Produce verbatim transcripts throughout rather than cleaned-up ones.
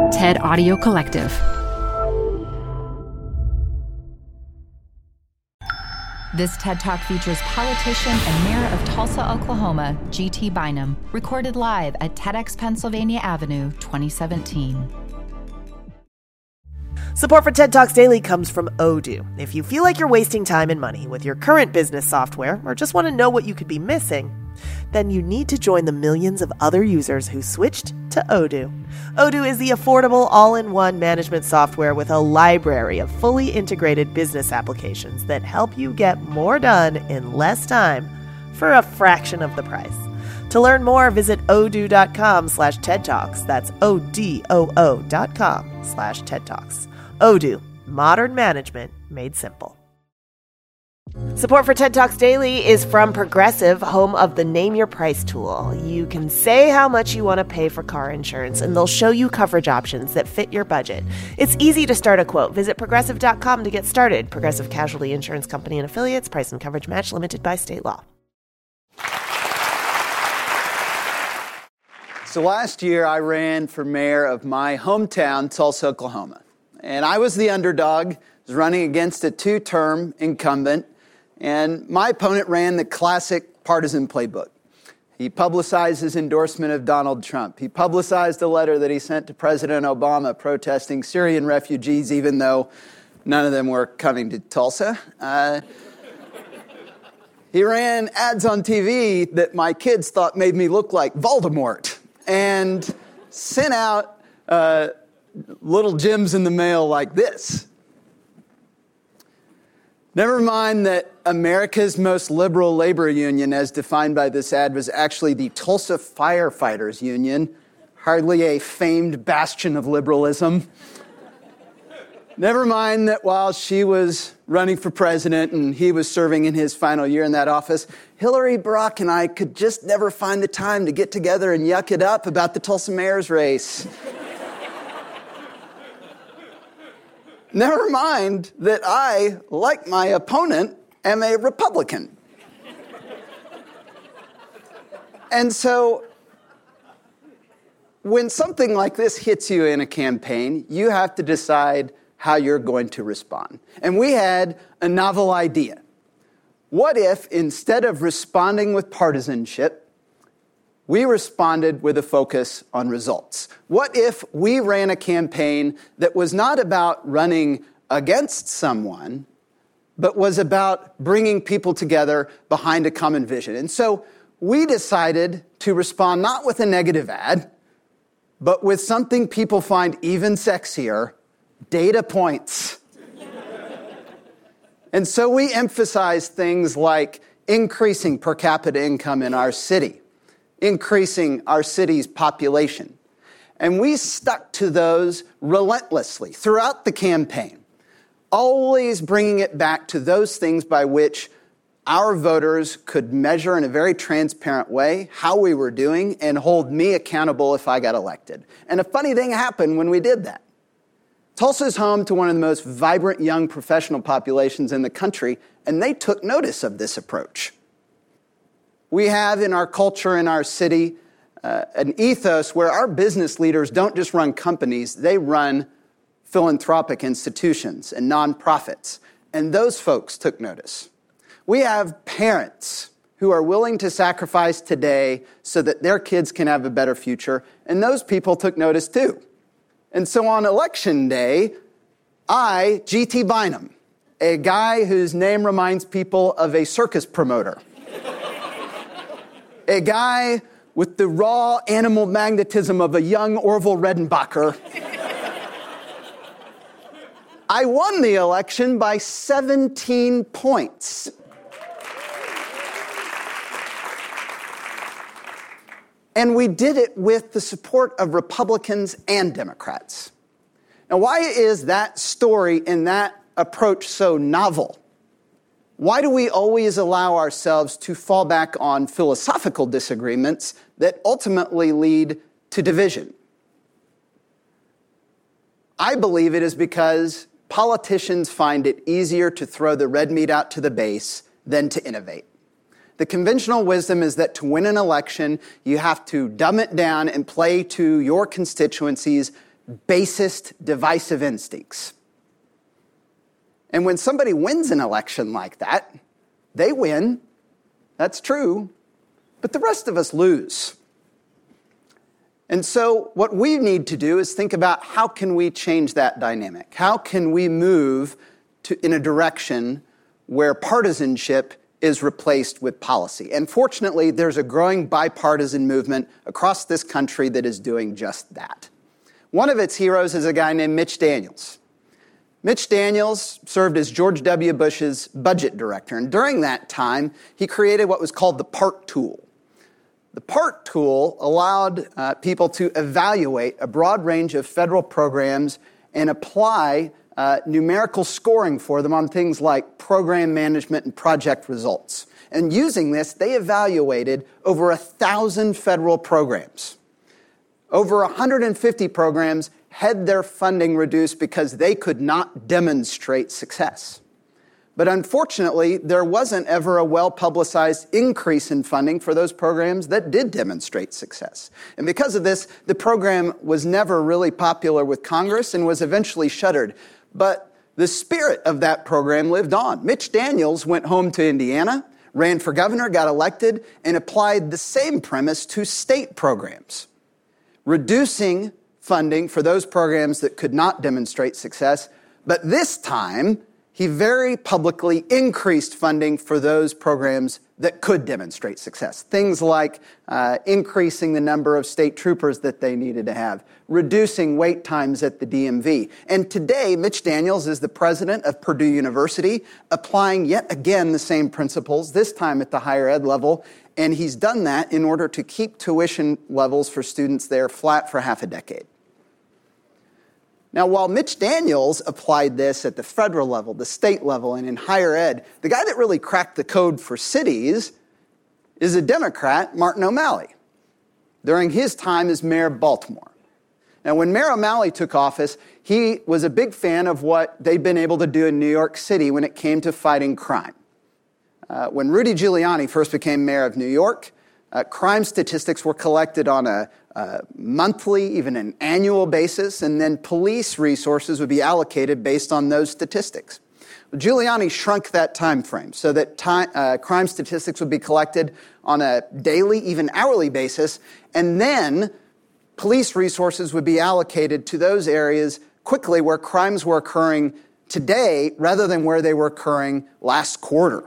TED Audio Collective. This TED Talk features politician and mayor of Tulsa, Oklahoma, G T Bynum, recorded live at TEDx Pennsylvania Avenue, twenty seventeen. Support for TED Talks Daily comes from Odoo. If you feel like you're wasting time and money with your current business software, or just want to know what you could be missing, then you need to join the millions of other users who switched to Odoo. Odoo is the affordable all-in-one management software with a library of fully integrated business applications that help you get more done in less time for a fraction of the price. To learn more, visit odoo.com slash TED Talks. That's O-D-O-O dot com slash TED Talks. Odoo, modern management made simple. Support for TED Talks Daily is from Progressive, home of the Name Your Price tool. You can say how much you want to pay for car insurance, and they'll show you coverage options that fit your budget. It's easy to start a quote. Visit progressive dot com to get started. Progressive Casualty Insurance Company and Affiliates. Price and coverage match limited by state law. So last year, I ran for mayor of my hometown, Tulsa, Oklahoma. And I was the underdog, was running against a two-term incumbent. And my opponent ran the classic partisan playbook. He publicized his endorsement of Donald Trump. He publicized a letter that he sent to President Obama protesting Syrian refugees, even though none of them were coming to Tulsa. Uh, he ran ads on T V that my kids thought made me look like Voldemort, and sent out uh, little gems in the mail like this. Never mind that America's most liberal labor union, as defined by this ad, was actually the Tulsa Firefighters Union, hardly a famed bastion of liberalism. Never mind that while she was running for president and he was serving in his final year in that office, Hillary, Barack, and I could just never find the time to get together and yuck it up about the Tulsa mayor's race. Never mind that I, like my opponent, am a Republican. And so, when something like this hits you in a campaign, you have to decide how you're going to respond. And we had a novel idea. What if, instead of responding with partisanship, we responded with a focus on results? What if we ran a campaign that was not about running against someone, but was about bringing people together behind a common vision? And so we decided to respond not with a negative ad, but with something people find even sexier: data points. And so we emphasized things like increasing per capita income in our city, increasing our city's population. And we stuck to those relentlessly throughout the campaign, always bringing it back to those things by which our voters could measure in a very transparent way how we were doing and hold me accountable if I got elected. And a funny thing happened when we did that. Tulsa is home to one of the most vibrant young professional populations in the country, and they took notice of this approach. We have in our culture, in our city, uh, an ethos where our business leaders don't just run companies, they run philanthropic institutions and nonprofits. And those folks took notice. We have parents who are willing to sacrifice today so that their kids can have a better future, and those people took notice too. And so on election day, I, G T Bynum, a guy whose name reminds people of a circus promoter, a guy with the raw animal magnetism of a young Orville Redenbacher, I won the election by seventeen points. And we did it with the support of Republicans and Democrats. Now, why is that story and that approach so novel? Why do we always allow ourselves to fall back on philosophical disagreements that ultimately lead to division? I believe it is because politicians find it easier to throw the red meat out to the base than to innovate. The conventional wisdom is that to win an election, you have to dumb it down and play to your constituencies' basest, divisive instincts. And when somebody wins an election like that, they win. That's true. But the rest of us lose. And so what we need to do is think about how can we change that dynamic? How can we move to, in a direction where partisanship is replaced with policy? And fortunately, there's a growing bipartisan movement across this country that is doing just that. One of its heroes is a guy named Mitch Daniels. Mitch Daniels served as George W. Bush's budget director, and during that time, he created what was called the PART tool. The PART tool allowed uh, people to evaluate a broad range of federal programs and apply uh, numerical scoring for them on things like program management and project results. And using this, they evaluated over a thousand federal programs. Over one hundred fifty programs had their funding reduced because they could not demonstrate success. But unfortunately, there wasn't ever a well-publicized increase in funding for those programs that did demonstrate success. And because of this, the program was never really popular with Congress and was eventually shuttered. But the spirit of that program lived on. Mitch Daniels went home to Indiana, ran for governor, got elected, and applied the same premise to state programs, reducing funding for those programs that could not demonstrate success. But this time, he very publicly increased funding for those programs that could demonstrate success. Things like uh, increasing the number of state troopers that they needed to have, reducing wait times at the D M V. And today, Mitch Daniels is the president of Purdue University, applying yet again the same principles, this time at the higher ed level. And he's done that in order to keep tuition levels for students there flat for half a decade. Now, while Mitch Daniels applied this at the federal level, the state level, and in higher ed, the guy that really cracked the code for cities is a Democrat, Martin O'Malley, during his time as mayor of Baltimore. Now, when Mayor O'Malley took office, he was a big fan of what they'd been able to do in New York City when it came to fighting crime. Uh, when Rudy Giuliani first became mayor of New York, uh, crime statistics were collected on a Uh, monthly, even an annual basis, and then police resources would be allocated based on those statistics. Giuliani shrunk that time frame so that time, uh, crime statistics would be collected on a daily, even hourly basis, and then police resources would be allocated to those areas quickly where crimes were occurring today rather than where they were occurring last quarter.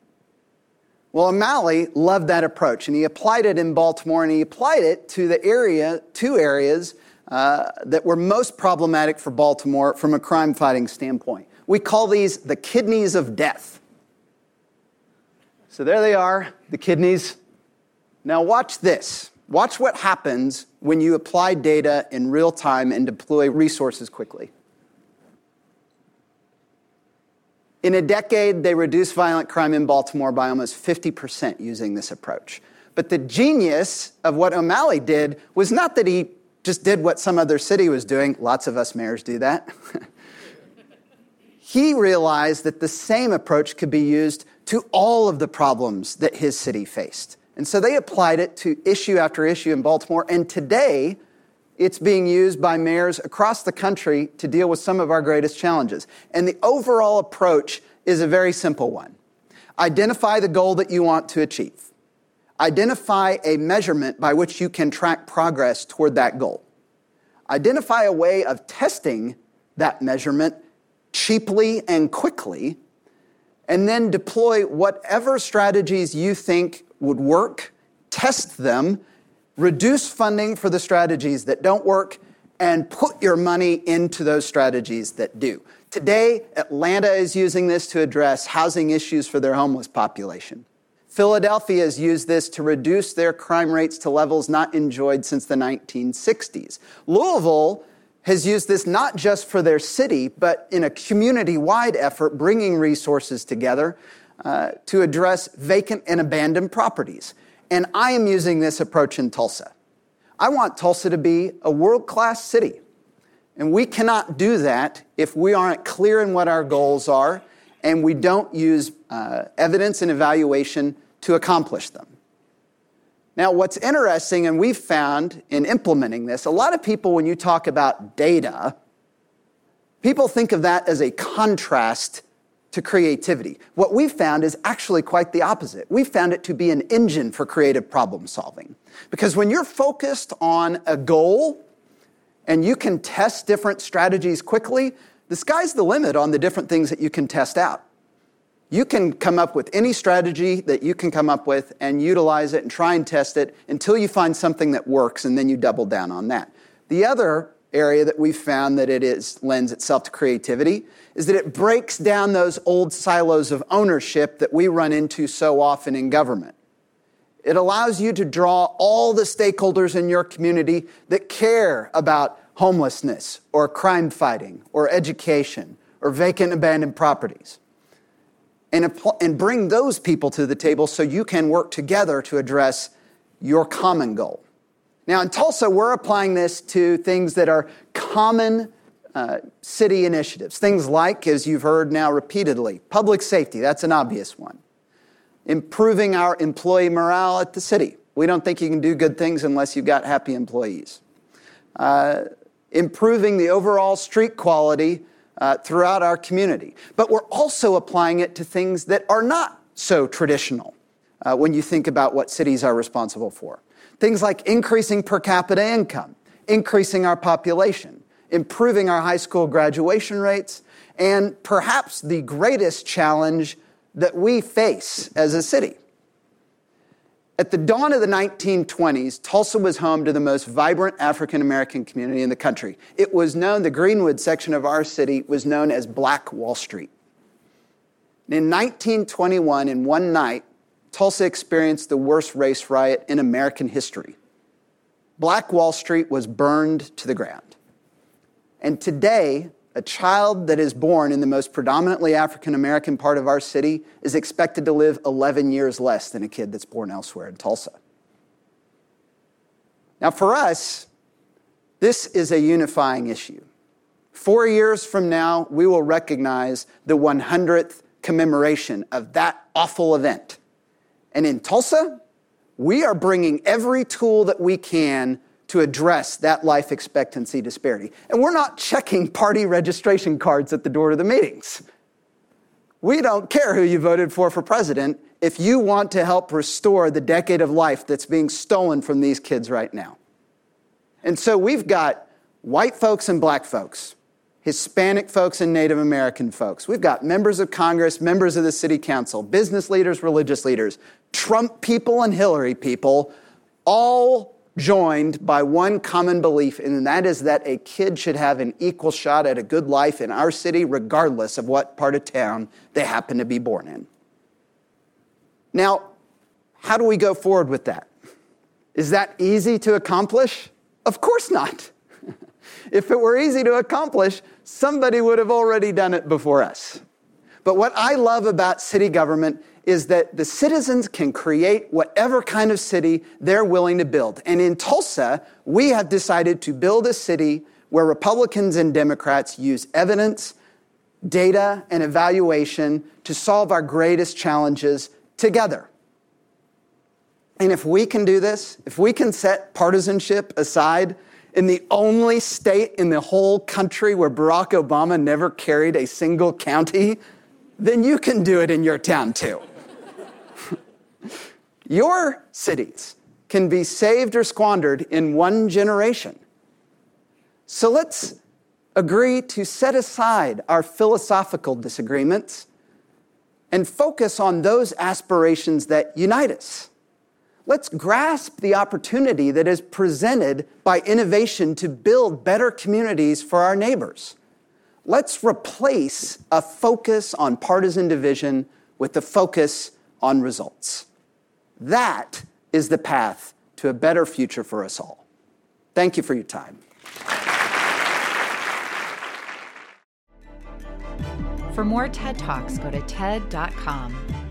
Well, O'Malley loved that approach, and he applied it in Baltimore, and he applied it to the area, two areas uh, that were most problematic for Baltimore from a crime-fighting standpoint. We call these the kidneys of death. So there they are, the kidneys. Now watch this. Watch what happens when you apply data in real time and deploy resources quickly. In a decade, they reduced violent crime in Baltimore by almost fifty percent using this approach. But the genius of what O'Malley did was not that he just did what some other city was doing. Lots of us mayors do that. He realized that the same approach could be used to all of the problems that his city faced. And so they applied it to issue after issue in Baltimore. And today, it's being used by mayors across the country to deal with some of our greatest challenges. And the overall approach is a very simple one. Identify the goal that you want to achieve. Identify a measurement by which you can track progress toward that goal. Identify a way of testing that measurement cheaply and quickly, and then deploy whatever strategies you think would work, test them, reduce funding for the strategies that don't work, and put your money into those strategies that do. Today, Atlanta is using this to address housing issues for their homeless population. Philadelphia has used this to reduce their crime rates to levels not enjoyed since the nineteen sixties. Louisville has used this not just for their city, but in a community-wide effort, bringing resources together uh, to address vacant and abandoned properties. And I am using this approach in Tulsa. I want Tulsa to be a world-class city. And we cannot do that if we aren't clear in what our goals are and we don't use uh, evidence and evaluation to accomplish them. Now, what's interesting, and we've found in implementing this, a lot of people, when you talk about data, people think of that as a contrast to creativity. What we've found is actually quite the opposite. We've found it to be an engine for creative problem solving. Because when you're focused on a goal and you can test different strategies quickly, the sky's the limit on the different things that you can test out. You can come up with any strategy that you can come up with and utilize it and try and test it until you find something that works, and then you double down on that. The other area that we've found that it is lends itself to creativity is that it breaks down those old silos of ownership that we run into so often in government. It allows you to draw all the stakeholders in your community that care about homelessness or crime fighting or education or vacant abandoned properties, and, and bring those people to the table so you can work together to address your common goal. Now, in Tulsa, we're applying this to things that are common uh, city initiatives. Things like, as you've heard now repeatedly, public safety, that's an obvious one. Improving our employee morale at the city. We don't think you can do good things unless you've got happy employees. Uh, improving the overall street quality uh, throughout our community. But we're also applying it to things that are not so traditional uh, when you think about what cities are responsible for. Things like increasing per capita income, increasing our population, improving our high school graduation rates, and perhaps the greatest challenge that we face as a city. At the dawn of the nineteen twenties, Tulsa was home to the most vibrant African-American community in the country. It was known, the Greenwood section of our city was known as Black Wall Street. In nineteen twenty-one, in one night, Tulsa experienced the worst race riot in American history. Black Wall Street was burned to the ground. And today, a child that is born in the most predominantly African-American part of our city is expected to live eleven years less than a kid that's born elsewhere in Tulsa. Now, for us, this is a unifying issue. Four years from now, we will recognize the one hundredth commemoration of that awful event. And in Tulsa, we are bringing every tool that we can to address that life expectancy disparity. And we're not checking party registration cards at the door to the meetings. We don't care who you voted for for president if you want to help restore the decade of life that's being stolen from these kids right now. And so we've got white folks and black folks, Hispanic folks and Native American folks. We've got members of Congress, members of the city council, business leaders, religious leaders, Trump people and Hillary people, all joined by one common belief, and that is that a kid should have an equal shot at a good life in our city, regardless of what part of town they happen to be born in. Now, how do we go forward with that? Is that easy to accomplish? Of course not. If it were easy to accomplish, somebody would have already done it before us. But what I love about city government is that the citizens can create whatever kind of city they're willing to build. And in Tulsa, we have decided to build a city where Republicans and Democrats use evidence, data, and evaluation to solve our greatest challenges together. And if we can do this, if we can set partisanship aside in the only state in the whole country where Barack Obama never carried a single county, then you can do it in your town too. Your cities can be saved or squandered in one generation. So let's agree to set aside our philosophical disagreements and focus on those aspirations that unite us. Let's grasp the opportunity that is presented by innovation to build better communities for our neighbors. Let's replace a focus on partisan division with a focus on results. That is the path to a better future for us all. Thank you for your time. For more TED Talks, go to T E D dot com.